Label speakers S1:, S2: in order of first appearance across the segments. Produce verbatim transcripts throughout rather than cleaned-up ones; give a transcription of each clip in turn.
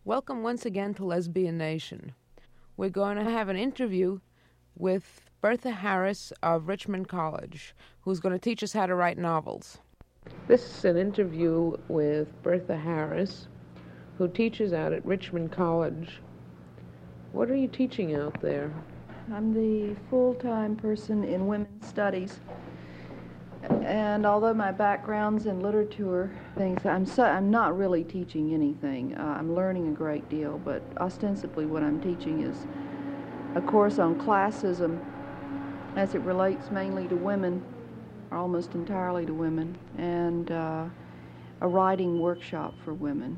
S1: Welcome once again to Lesbian Nation. We're going to have an interview with Bertha Harris of Richmond College, who's going to teach us how to write novels. This is an interview with Bertha Harris, who teaches out at Richmond College. What are you teaching out there?
S2: I'm the full-time person in women's studies. And although my background's in literature, things I'm so, I'm not really teaching anything. Uh, I'm learning a great deal, but ostensibly what I'm teaching is a course on classism as it relates mainly to women, or almost entirely to women, and uh, a writing workshop for women.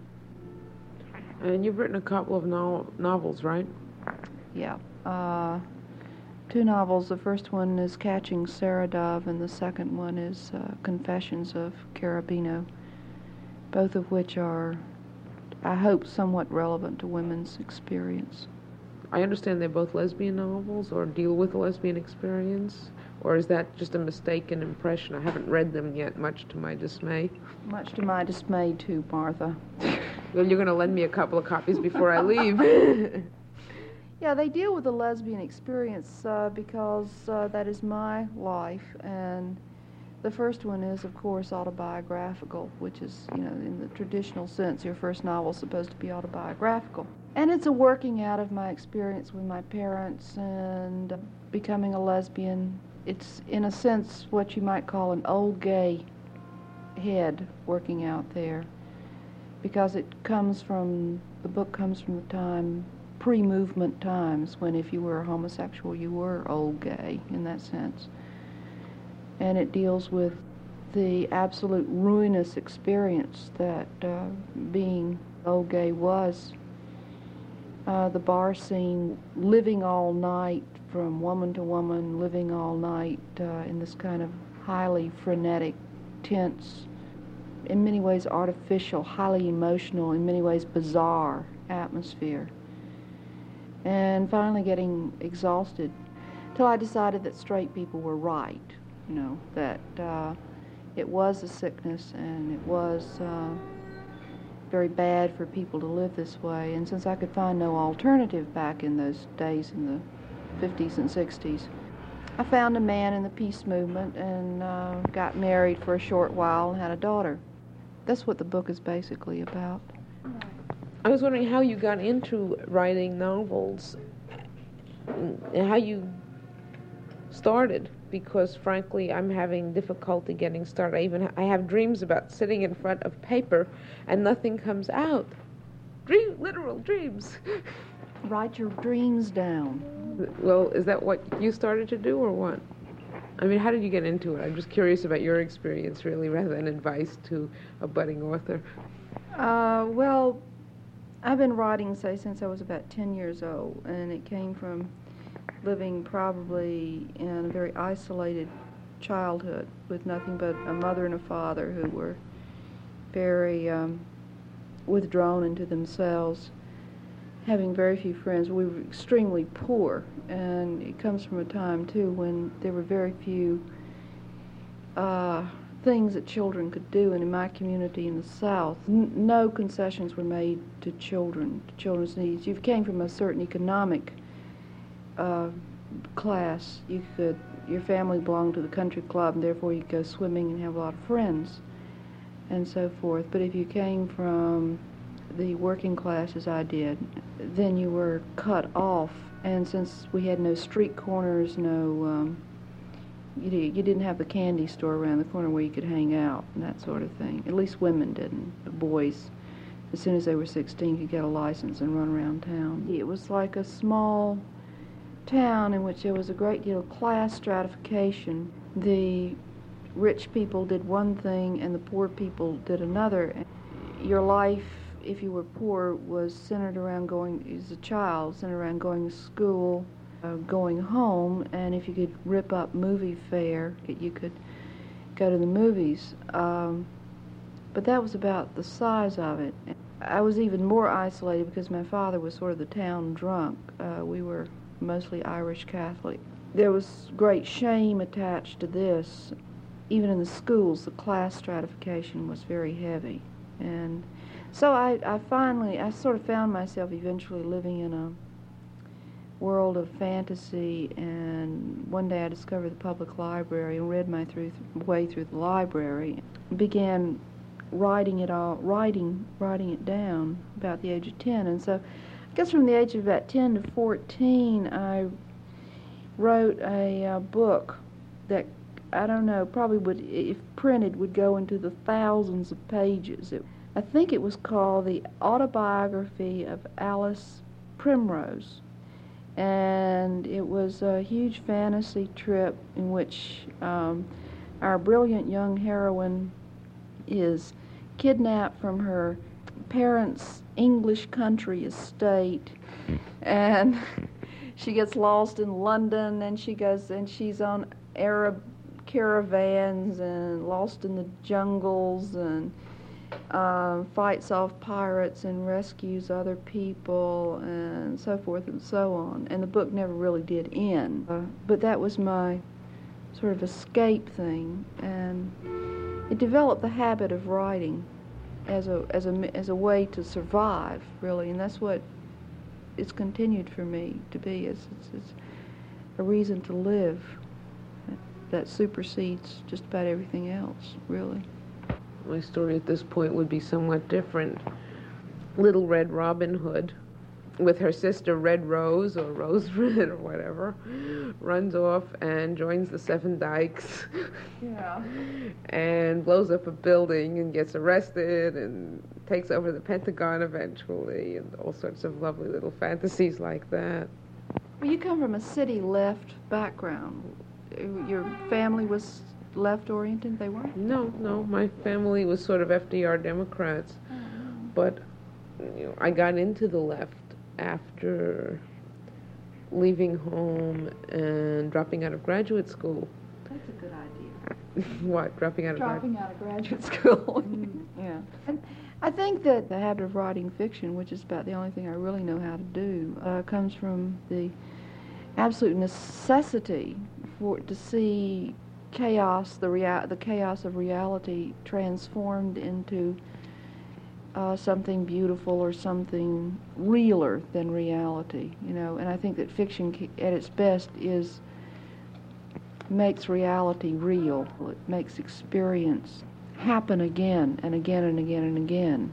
S1: And you've written a couple of no- novels, right?
S2: Yeah. Uh, Two novels. The first one is Catching Sarah Dove, and the second one is uh, Confessions of Carabino, both of which are, I hope, somewhat relevant to women's experience.
S1: I understand they're both lesbian novels, or deal with a lesbian experience, or is that just a mistaken impression? I haven't read them yet, much to my dismay.
S2: Much to my dismay, too, Martha.
S1: Well, you're going to lend me a couple of copies before I leave.
S2: Yeah, they deal with the lesbian experience uh, because uh, that is my life, and the first one is, of course, autobiographical, which is, you know, in the traditional sense, your first novel is supposed to be autobiographical. And it's a working out of my experience with my parents and uh, becoming a lesbian. It's, in a sense, what you might call an old gay head working out there, because it comes from, the book comes from the time pre-movement times, when if you were a homosexual, you were old gay in that sense. And it deals with the absolute ruinous experience that uh, being old gay was. Uh, the bar scene, living all night from woman to woman, living all night uh, in this kind of highly frenetic, tense, in many ways artificial, highly emotional, in many ways bizarre atmosphere. And finally getting exhausted till I decided that straight people were right, you know, that uh, it was a sickness and it was uh, very bad for people to live this way. And since I could find no alternative back in those days in the fifties and sixties, I found a man in the peace movement and uh, got married for a short while and had a daughter. That's what the book is basically about.
S1: I was wondering how you got into writing novels and how you started, because frankly I'm having difficulty getting started. I even ha- I have dreams about sitting in front of paper and nothing comes out. Dream, literal dreams.
S2: Write your dreams down.
S1: Well, is that what you started to do or what? I mean, how did you get into it? I'm just curious about your experience, really, rather than advice to a budding author.
S2: Uh, well, I've been writing, say, since I was about ten years old, and it came from living probably in a very isolated childhood with nothing but a mother and a father who were very um, withdrawn into themselves, having very few friends. We were extremely poor, and it comes from a time, too, when there were very few uh, things that children could do, and in my community in the South, n- no concessions were made to children, to children's needs. You came from a certain economic uh, class. You could, your family belonged to the country club, and therefore you could go swimming and have a lot of friends, and so forth. But if you came from the working class, as I did, then you were cut off. And since we had no street corners, no um, You, you didn't have the candy store around the corner where you could hang out and that sort of thing. At least women didn't. The boys, as soon as they were sixteen, could get a license and run around town. It was like a small town in which there was a great deal of class stratification. The rich people did one thing and the poor people did another. Your life, if you were poor, was centered around going, as a child, centered around going to school, Uh, going home, and if you could rip up movie fare, you could go to the movies. Um, but that was about the size of it. I was even more isolated because my father was sort of the town drunk. Uh, we were mostly Irish Catholic. There was great shame attached to this. Even in the schools, the class stratification was very heavy. And So I, I finally, I sort of found myself eventually living in a world of fantasy, and one day I discovered the public library and read my through, way through the library, began writing it all, writing, writing it down about the age of ten. And so I guess from the age of about ten to fourteen, I wrote a uh, book that, I don't know, probably would, if printed, would go into the thousands of pages. It, I think it was called The Autobiography of Alice Primrose. And it was a huge fantasy trip in which um, our brilliant young heroine is kidnapped from her parents' English country estate, and she gets lost in London, and she goes and she's on Arab caravans and lost in the jungles, and uh, fights off pirates and rescues other people and so forth and so on. And the book never really did end, uh, but that was my sort of escape thing, and it developed the habit of writing as a as a as a way to survive, really, and that's what it's continued for me to be. It's, it's, it's a reason to live that supersedes just about everything else, really.
S1: My story at this point would be somewhat different. Little Red Robin Hood, with her sister Red Rose, or Rose Red, or whatever, runs off and joins the Seven Dykes.
S2: Yeah.
S1: And blows up a building and gets arrested and takes over the Pentagon eventually, and all sorts of lovely little fantasies like that.
S2: Well, you come from a city left background. Your family was left-oriented? They weren't?
S1: No, no. My family was sort of F D R Democrats.
S2: Oh.
S1: But you know, I got into the left after leaving home and dropping out of graduate school.
S2: That's a good idea.
S1: What, dropping out of
S2: dropping out of graduate school? Mm, yeah. And I think that the habit of writing fiction, which is about the only thing I really know how to do, uh, comes from the absolute necessity for to see chaos, the rea- the chaos of reality, transformed into Uh, something beautiful or something realer than reality, you know. And I think that fiction, at its best, is makes reality real. It makes experience happen again and again and again and again,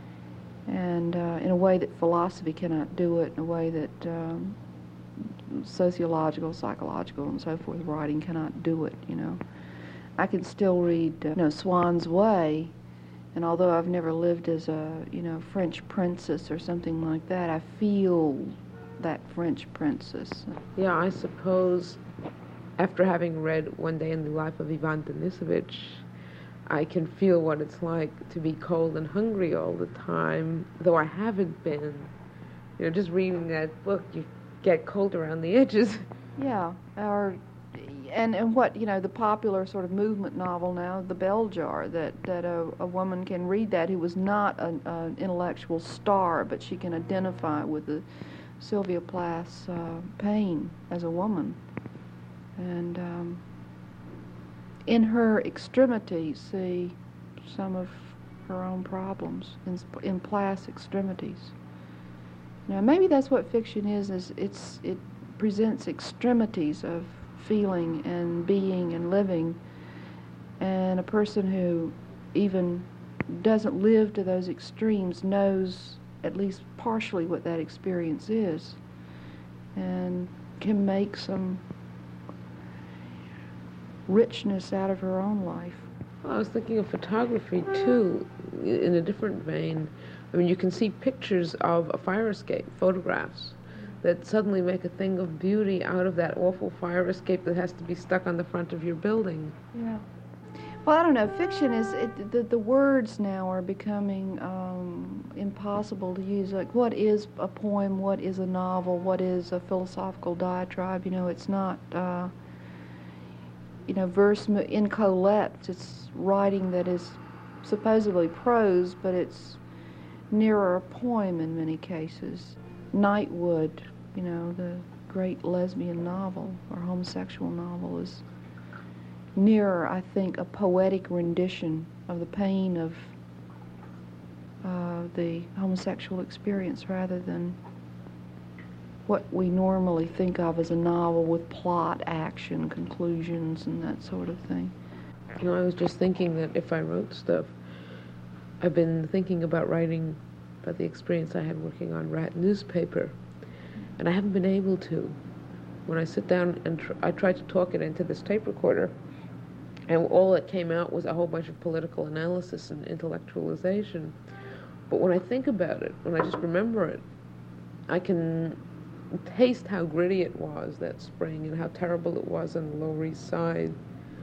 S2: and uh, in a way that philosophy cannot do it, in a way that um, sociological, psychological, and so forth writing cannot do it. You know, I can still read, uh, you know, Swan's Way. And although I've never lived as a, you know, French princess or something like that, I feel that French princess.
S1: Yeah, I suppose after having read One Day in the Life of Ivan Denisovich, I can feel what it's like to be cold and hungry all the time, though I haven't been. You know, just reading that book, you get cold around the edges.
S2: Yeah, or... And, and what, you know, the popular sort of movement novel now, The Bell Jar, that, that a, a woman can read that who was not an, an intellectual star, but she can identify with the Sylvia Plath's uh, pain as a woman. And um, in her extremity, see some of her own problems, in, in Plath's extremities. Now, maybe that's what fiction is, is it's, it presents extremities of feeling and being and living, and a person who even doesn't live to those extremes knows at least partially what that experience is and can make some richness out of her own life.
S1: Well, I was thinking of photography too, in a different vein. I mean, you can see pictures of a fire escape, photographs, that suddenly make a thing of beauty out of that awful fire escape that has to be stuck on the front of your building.
S2: Yeah. Well, I don't know. Fiction is, it, the, the words now are becoming um, impossible to use. Like, what is a poem? What is a novel? What is a philosophical diatribe? You know, it's not, uh, you know, verse in Colette. It's writing that is supposedly prose, but it's nearer a poem in many cases. Nightwood, you know, the great lesbian novel or homosexual novel, is nearer, I think, a poetic rendition of the pain of uh, the homosexual experience rather than what we normally think of as a novel with plot, action, conclusions, and that sort of thing.
S1: You know, I was just thinking that if I wrote stuff, I've been thinking about writing about the experience I had working on Rat newspaper, and I haven't been able to. When I sit down and tr- I tried to talk it into this tape recorder, and all that came out was a whole bunch of political analysis and intellectualization. But when I think about it, when I just remember it, I can taste how gritty it was that spring and how terrible it was on the Lower East Side,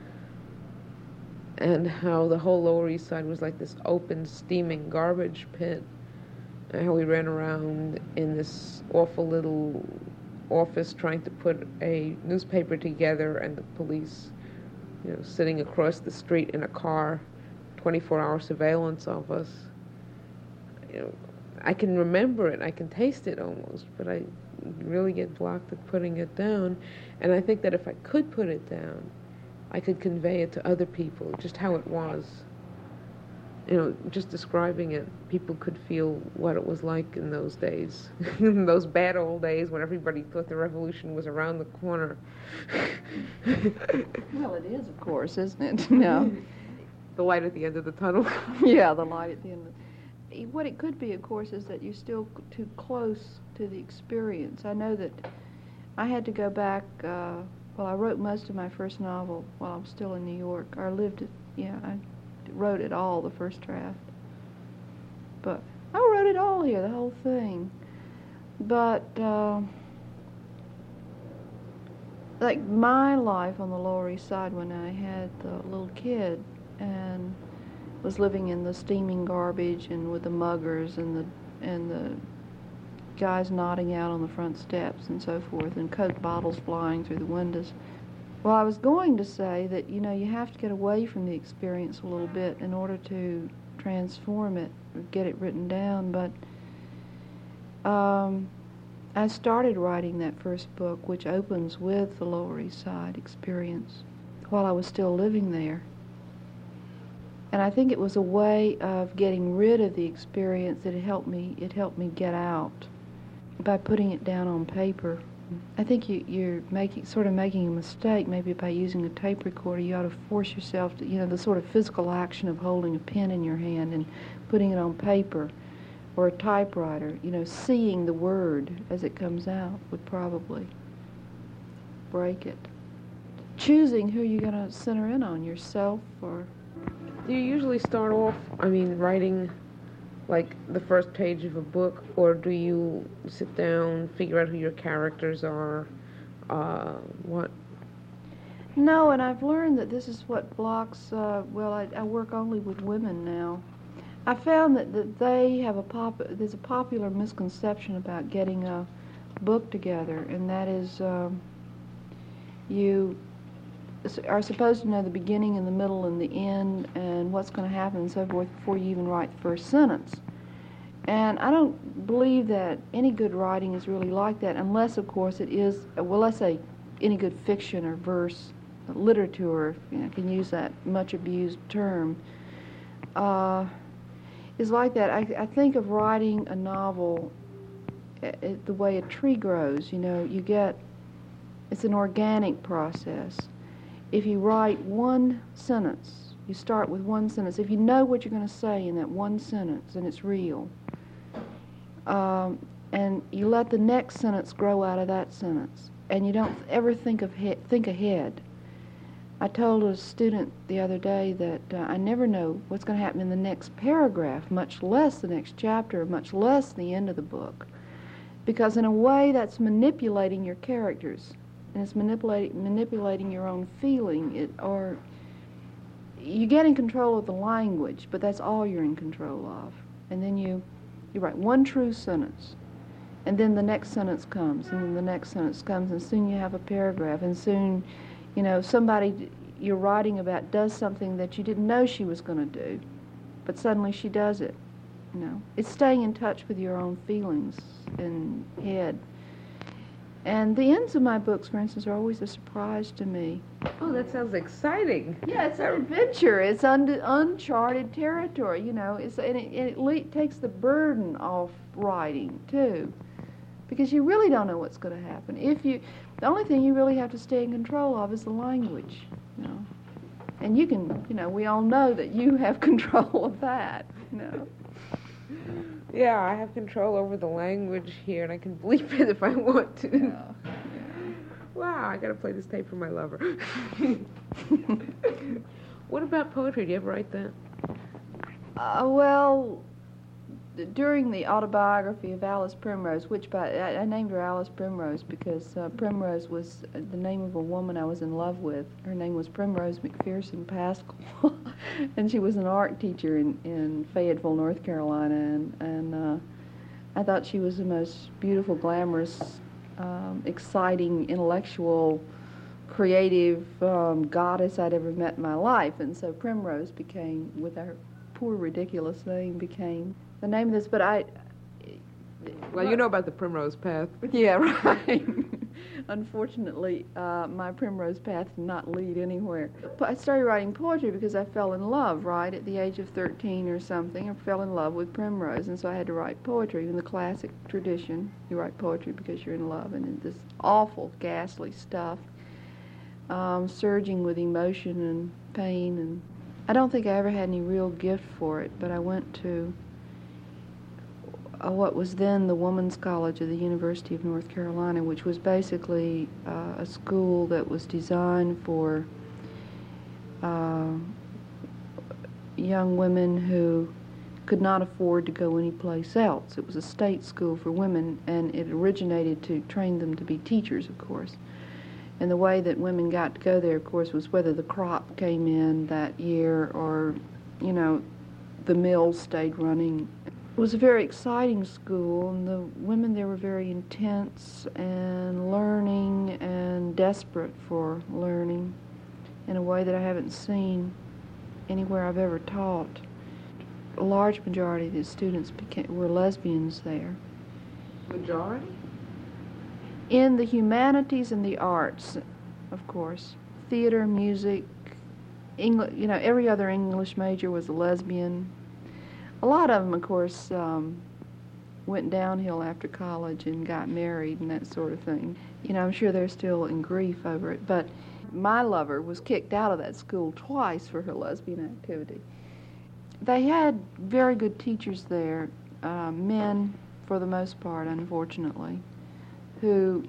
S1: and how the whole Lower East Side was like this open, steaming garbage pit, and how we ran around in this awful little office trying to put a newspaper together, and the police, you know, sitting across the street in a car, twenty-four hour surveillance of us. You know, I can remember it, I can taste it almost, but I really get blocked at putting it down. And I think that if I could put it down, I could convey it to other people, just how it was. You know, just describing it, people could feel what it was like in those days, in those bad old days when everybody thought the revolution was around the corner.
S2: Well, it is, of course, isn't it? No.
S1: The light at the end of the tunnel.
S2: Yeah, the light at the end of the... What it could be, of course, is that you're still too close to the experience. I know that I had to go back, uh, well, I wrote most of my first novel while I was still in New York. I lived it, yeah, I wrote it all, the first draft. But I wrote it all here, the whole thing. But, uh, like my life on the Lower East Side when I had the little kid and was living in the steaming garbage and with the muggers and the and the guys nodding out on the front steps and so forth, and Coke bottles flying through the windows. Well, I was going to say that, you know, you have to get away from the experience a little bit in order to transform it, or get it written down, but um, I started writing that first book, which opens with the Lower East Side experience, while I was still living there. And I think it was a way of getting rid of the experience that it helped me, it helped me get out by putting it down on paper. I think you, you're making, sort of making a mistake maybe by using a tape recorder. You ought to force yourself to, you know, the sort of physical action of holding a pen in your hand and putting it on paper or a typewriter, you know, seeing the word as it comes out would probably break it. Choosing who you're going to center in on, yourself or...
S1: Do you usually start off, I mean, writing like the first page of a book, or do you sit down, figure out who your characters are, uh, what?
S2: No, and I've learned that this is what blocks, uh, well, I, I work only with women now. I found that, that they have a pop, there's a popular misconception about getting a book together, and that is um, you are supposed to know the beginning and the middle and the end and what's going to happen and so forth before you even write the first sentence. And I don't believe that any good writing is really like that, unless, of course, it is, well, let's say any good fiction or verse, literature, if you know, I can use that much abused term, uh, is like that. I, I think of writing a novel uh, the way a tree grows. You know, you get, it's an organic process. If you write one sentence, you start with one sentence. If you know what you're going to say in that one sentence and it's real, um, and you let the next sentence grow out of that sentence, and you don't ever think of he- think ahead. I told a student the other day that uh, I never know what's going to happen in the next paragraph, much less the next chapter, much less the end of the book, because in a way that's manipulating your characters. And it's manipulating manipulating your own feeling, it, or you get in control of the language, but that's all you're in control of. And then you, you write one true sentence, and then the next sentence comes, and then the next sentence comes, and soon you have a paragraph, and soon, you know, somebody you're writing about does something that you didn't know she was going to do, but suddenly she does it. You know, it's staying in touch with your own feelings and head. And the ends of my books, for instance, are always a surprise to me.
S1: Oh, that sounds exciting.
S2: Yeah, it's an adventure. It's un- uncharted territory, you know. It's, and it, it le- takes the burden off writing, too. Because you really don't know what's going to happen. If you, the only thing you really have to stay in control of is the language, you know. And you can, you know, we all know that you have control of that, you know.
S1: Yeah, I have control over the language here, and I can bleep it if I want to.
S2: Yeah. Yeah.
S1: Wow, I gotta play this tape for my lover. What about poetry? Do you ever write that?
S2: Uh, well, during the autobiography of Alice Primrose, which by, I, I named her Alice Primrose because uh, Primrose was the name of a woman I was in love with. Her name was Primrose McPherson Pascal, and she was an art teacher in, in Fayetteville, North Carolina, and, and uh, I thought she was the most beautiful, glamorous, um, exciting, intellectual, creative um, goddess I'd ever met in my life, and so Primrose became, with our poor ridiculous name, became the name of this, but I...
S1: Well, you know about the Primrose Path.
S2: Yeah, right. Unfortunately, uh, my Primrose Path did not lead anywhere. But I started writing poetry because I fell in love, right? At the age of thirteen or something, I fell in love with Primrose, and so I had to write poetry. In the classic tradition, you write poetry because you're in love, and in this awful, ghastly stuff, um, surging with emotion and pain. And I don't think I ever had any real gift for it, but I went to Uh, what was then the Women's College of the University of North Carolina, which was basically uh, a school that was designed for uh, young women who could not afford to go anyplace else. It was a state school for women, and it originated to train them to be teachers, of course. And the way that women got to go there, of course, was whether the crop came in that year or, you know, the mill stayed running. It was a very exciting school, and the women there were very intense and learning and desperate for learning in a way that I haven't seen anywhere I've ever taught. A large majority of the students became, were lesbians there.
S1: Majority?
S2: In the humanities and the arts, of course. Theater, music, English, you know, every other English major was a lesbian. A lot of them, of course, um, went downhill after college and got married and that sort of thing. You know, I'm sure they're still in grief over it, but my lover was kicked out of that school twice for her lesbian activity. They had very good teachers there, uh, men for the most part, unfortunately, who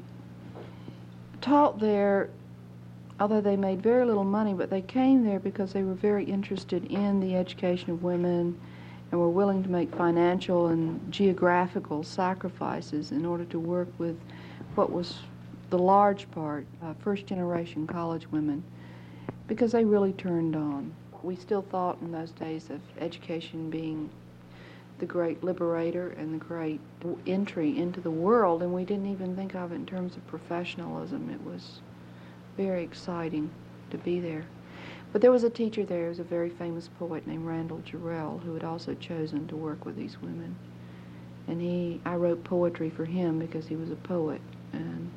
S2: taught there, although they made very little money, but they came there because they were very interested in the education of women and were willing to make financial and geographical sacrifices in order to work with what was the large part, uh, first-generation college women, because they really turned on. We still thought in those days of education being the great liberator and the great entry into the world, and we didn't even think of it in terms of professionalism. It was very exciting to be there. But there was a teacher there, who was a very famous poet named Randall Jarrell, who had also chosen to work with these women. And he, I wrote poetry for him because he was a poet. And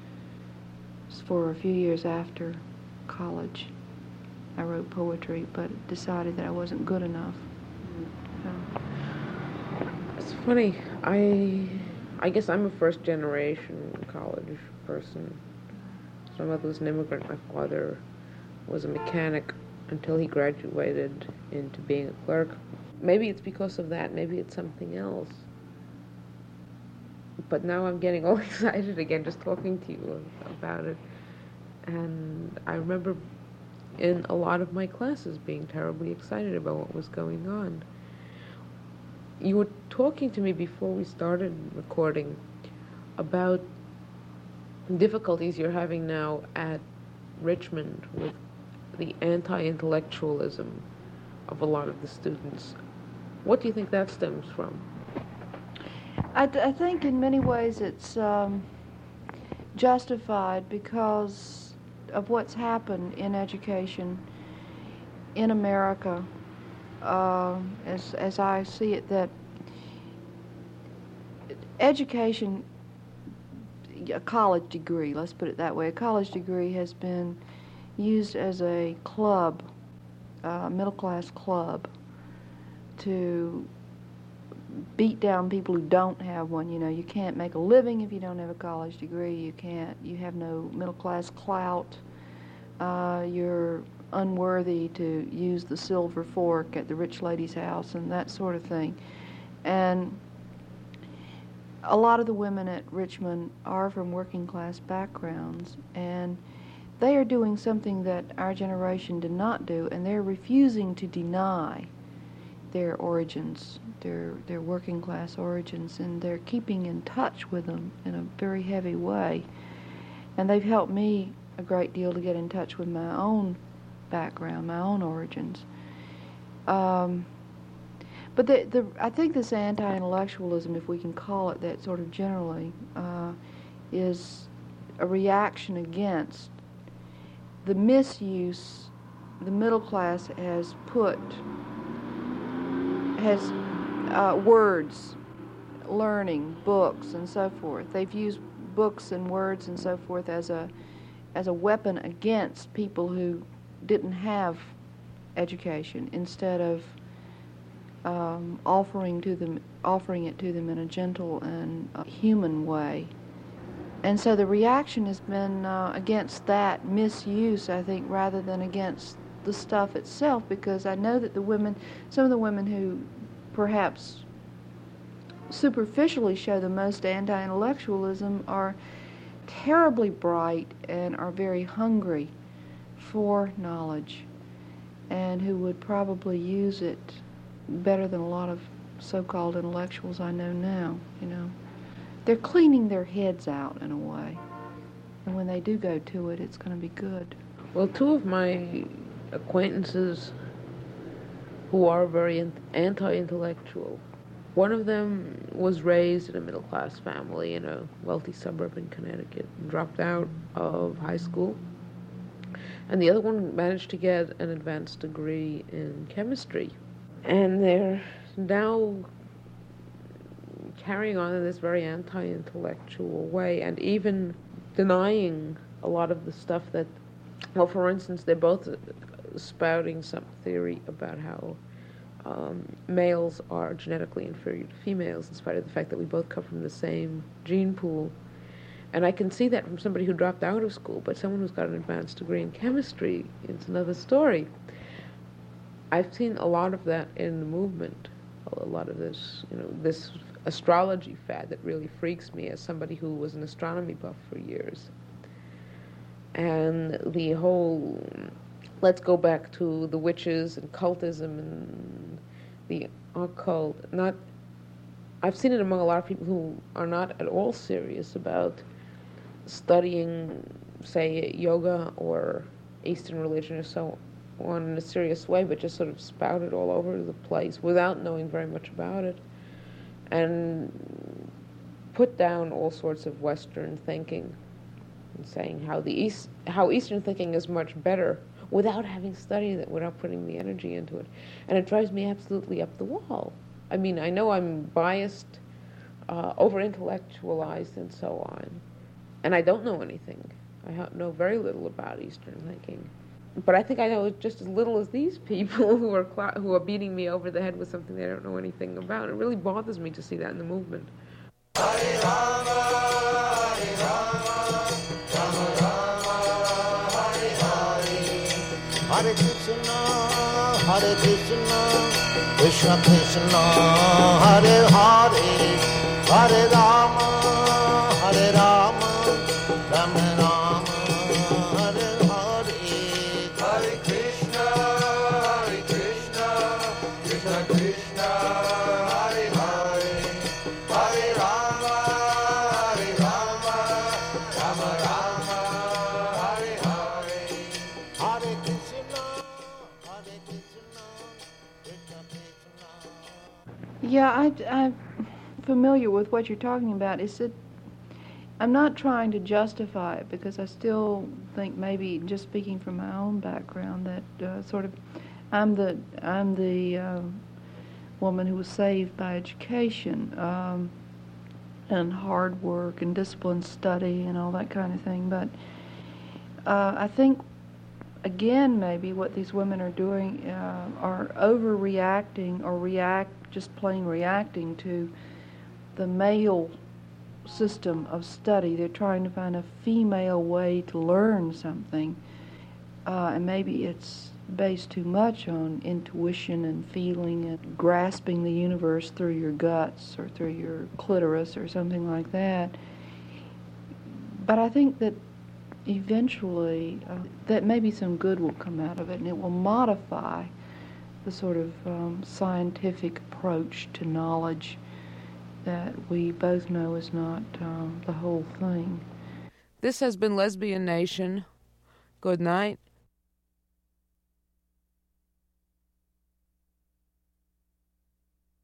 S2: for a few years after college, I wrote poetry, but decided that I wasn't good enough. So.
S1: It's funny. I, I guess I'm a first-generation college person. My mother was an immigrant. My father was a mechanic until he graduated into being a clerk. Maybe it's because of that, maybe it's something else. But now I'm getting all excited again just talking to you about it. And I remember in a lot of my classes being terribly excited about what was going on. You were talking to me before we started recording about difficulties you're having now at Richmond with the anti-intellectualism of a lot of the students. What do you think that stems from?
S2: I, th- I think in many ways it's um, justified because of what's happened in education in America, uh, as, as I see it, that education a college degree, let's put it that way. A college degree has been used as a club, a middle-class club, to beat down people who don't have one. You know, you can't make a living if you don't have a college degree. You can't, you have no middle-class clout. Uh, you're unworthy to use the silver fork at the rich lady's house and that sort of thing. And a lot of the women at Richmond are from working class backgrounds, and they are doing something that our generation did not do, and they're refusing to deny their origins, their their working class origins, and they're keeping in touch with them in a very heavy way. And they've helped me a great deal to get in touch with my own background, my own origins. Um, but the, the, I think this anti-intellectualism, if we can call it that sort of generally, uh, is a reaction against the misuse the middle class has put, has uh, words, learning, books, and so forth. They've used books and words and so forth as a as a weapon against people who didn't have education, instead of um, offering to them, offering it to them in a gentle and uh, human way. And so the reaction has been uh, against that misuse, I think, rather than against the stuff itself, because I know that the women, some of the women who perhaps superficially show the most anti-intellectualism are terribly bright and are very hungry for knowledge, and who would probably use it better than a lot of so-called intellectuals I know now, you know. They're cleaning their heads out in a way, and when they do go to it, it's going to be good.
S1: Well, two of my acquaintances who are very anti-intellectual, one of them was raised in a middle-class family in a wealthy suburb in Connecticut and dropped out of high school. And the other one managed to get an advanced degree in chemistry. And they're now carrying on in this very anti-intellectual way, and even denying a lot of the stuff that, well, for instance, they're both spouting some theory about how um, males are genetically inferior to females, in spite of the fact that we both come from the same gene pool. And I can see that from somebody who dropped out of school, but someone who's got an advanced degree in chemistry, it's another story. I've seen a lot of that in the movement, a lot of this, you know, this astrology fad that really freaks me as somebody who was an astronomy buff for years. And the whole, let's go back to the witches and cultism and the occult. Not, I've seen it among a lot of people who are not at all serious about studying, say, yoga or Eastern religion or so on in a serious way, but just sort of spout it all over the place without knowing very much about it, and put down all sorts of Western thinking and saying how the East, how Eastern thinking is much better without having studied it, without putting the energy into it. And it drives me absolutely up the wall. I mean, I know I'm biased, uh, over-intellectualized, and so on, and I don't know anything. I ha- know very little about Eastern thinking. But I think I know just as little as these people who are cl- who are beating me over the head with something they don't know anything about. It really bothers me to see that in the movement. Hare Rama, Hare Rama, Rama Rama, Hare Hare. Hare Krishna, Hare Krishna, Krishna Krishna, Hare Hare. Hare Rama, Hare Rama, Rama Rama.
S2: Yeah, I, I'm familiar with what you're talking about. Is it? I'm not trying to justify it, because I still think, maybe just speaking from my own background, that uh, sort of, I'm the I'm the uh, woman who was saved by education. Um, and hard work and disciplined study and all that kind of thing. But uh, I think, again, maybe what these women are doing uh, are overreacting or react, just plain reacting to the male system of study. They're trying to find a female way to learn something, uh, and maybe it's based too much on intuition and feeling and grasping the universe through your guts or through your clitoris or something like that. But I think that eventually uh, that maybe some good will come out of it, and it will modify the sort of um, scientific approach to knowledge that we both know is not um, the whole thing.
S1: This has been Lesbian Nation. Good night.